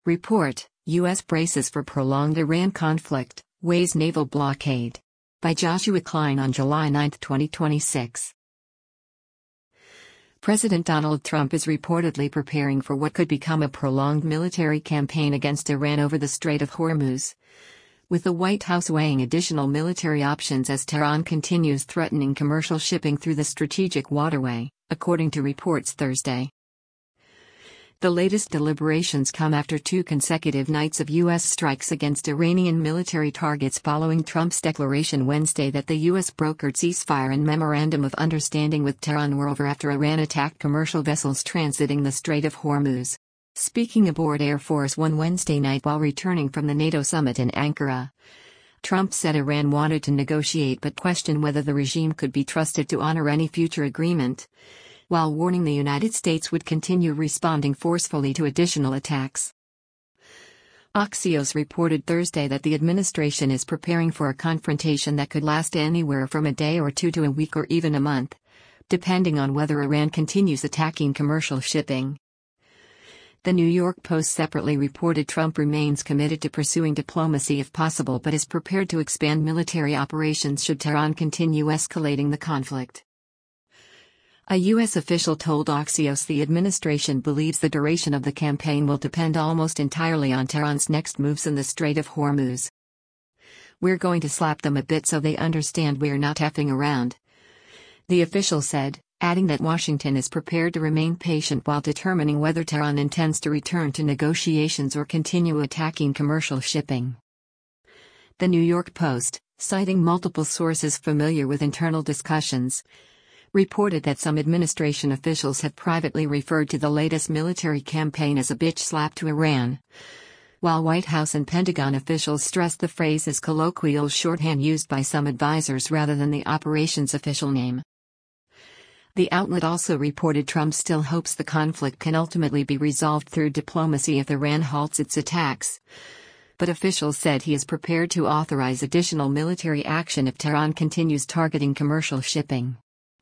Report, U.S. braces for prolonged Iran conflict, weighs naval blockade. By Joshua Klein on July 9, 2026. President Donald Trump is reportedly preparing for what could become a prolonged military campaign against Iran over the Strait of Hormuz, with the White House weighing additional military options as Tehran continues threatening commercial shipping through the strategic waterway, according to reports Thursday. The latest deliberations come after 2 consecutive nights of U.S. strikes against Iranian military targets following Trump's declaration Wednesday that the U.S. brokered ceasefire and memorandum of understanding with Tehran were over after Iran attacked commercial vessels transiting the Strait of Hormuz. Speaking aboard Air Force One Wednesday night while returning from the NATO summit in Ankara, Trump said Iran wanted to negotiate but questioned whether the regime could be trusted to honor any future agreement, while warning the United States would continue responding forcefully to additional attacks. Axios reported Thursday that the administration is preparing for a confrontation that could last anywhere from a day or 2 to a week or even a month, depending on whether Iran continues attacking commercial shipping. The New York Post separately reported Trump remains committed to pursuing diplomacy if possible but is prepared to expand military operations should Tehran continue escalating the conflict. A U.S. official told Axios the administration believes the duration of the campaign will depend almost entirely on Tehran's next moves in the Strait of Hormuz. "We're going to slap them a bit so they understand we're not effing around," the official said, adding that Washington is prepared to remain patient while determining whether Tehran intends to return to negotiations or continue attacking commercial shipping. The New York Post, citing multiple sources familiar with internal discussions, reported that some administration officials have privately referred to the latest military campaign as a bitch slap to Iran, while White House and Pentagon officials stressed the phrase as colloquial shorthand used by some advisors rather than the operation's official name. The outlet also reported Trump still hopes the conflict can ultimately be resolved through diplomacy if Iran halts its attacks, but officials said he is prepared to authorize additional military action if Tehran continues targeting commercial shipping.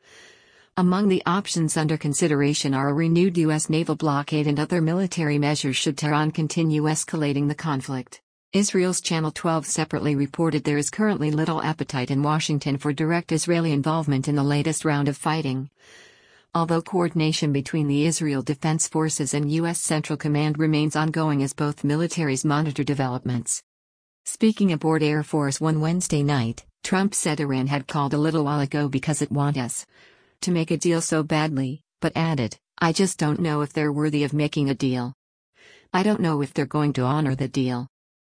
Among the options under consideration are a renewed U.S. naval blockade and other military measures should Tehran continue escalating the conflict. Israel's Channel 12 separately reported there is currently little appetite in Washington for direct Israeli involvement in the latest round of fighting, although coordination between the Israel Defense Forces and U.S. Central Command remains ongoing as both militaries monitor developments. Speaking aboard Air Force One Wednesday night, Trump said Iran had called a little while ago because it wants us to make a deal so badly, but added, "I just don't know if they're worthy of making a deal. I don't know if they're going to honor the deal."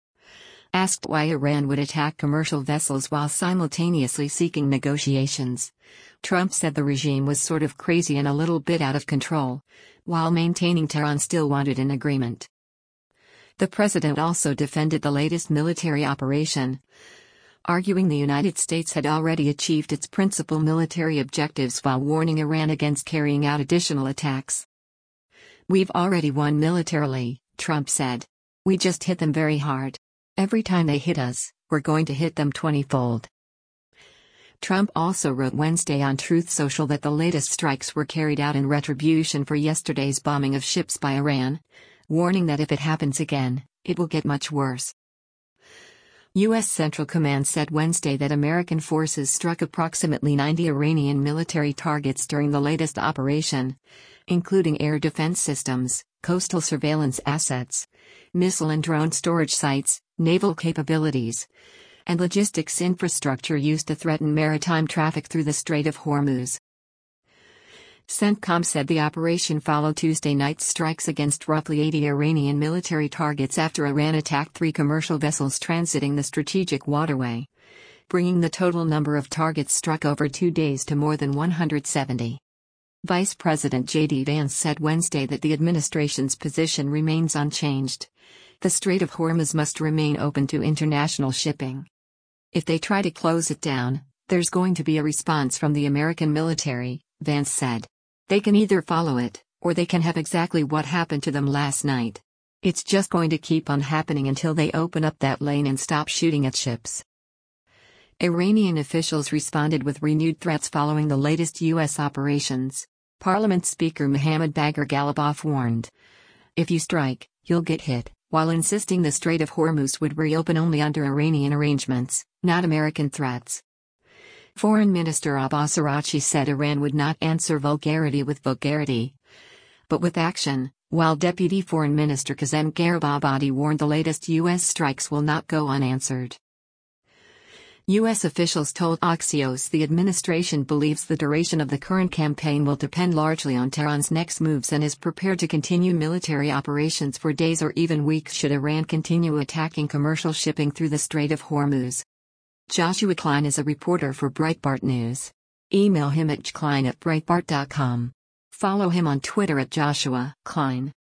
Asked why Iran would attack commercial vessels while simultaneously seeking negotiations, Trump said the regime was sort of crazy and a little bit out of control, while maintaining Tehran still wanted an agreement. The president also defended the latest military operation, arguing the United States had already achieved its principal military objectives while warning Iran against carrying out additional attacks. "We've already won militarily," Trump said. "We just hit them very hard. Every time they hit us, we're going to hit them 20-fold." Trump also wrote Wednesday on Truth Social that the latest strikes were carried out in retribution for yesterday's bombing of ships by Iran, warning that if it happens again, it will get much worse. U.S. Central Command said Wednesday that American forces struck approximately 90 Iranian military targets during the latest operation, including air defense systems, coastal surveillance assets, missile and drone storage sites, naval capabilities, and logistics infrastructure used to threaten maritime traffic through the Strait of Hormuz. CENTCOM said the operation followed Tuesday night's strikes against roughly 80 Iranian military targets after Iran attacked 3 commercial vessels transiting the strategic waterway, bringing the total number of targets struck over 2 days to more than 170. Vice President J.D. Vance said Wednesday that the administration's position remains unchanged. The Strait of Hormuz must remain open to international shipping. If they try to close it down, there's going to be a response from the American military, Vance said. They can either follow it, or they can have exactly what happened to them last night. It's just going to keep on happening until they open up that lane and stop shooting at ships. Iranian officials responded with renewed threats following the latest U.S. operations. Parliament Speaker Mohammad Bagher Ghalibaf warned, "If you strike, you'll get hit. while insisting the Strait of Hormuz would reopen only under Iranian arrangements, not American threats. Foreign Minister Abbas Araghchi said Iran would not answer vulgarity with vulgarity, but with action, while Deputy Foreign Minister Kazem Garibabadi warned the latest U.S. strikes will not go unanswered. U.S. officials told Axios the administration believes the duration of the current campaign will depend largely on Tehran's next moves and is prepared to continue military operations for days or even weeks should Iran continue attacking commercial shipping through the Strait of Hormuz. Joshua Klein is a reporter for Breitbart News. Email him at jklein@breitbart.com. Follow him on Twitter at Joshua Klein.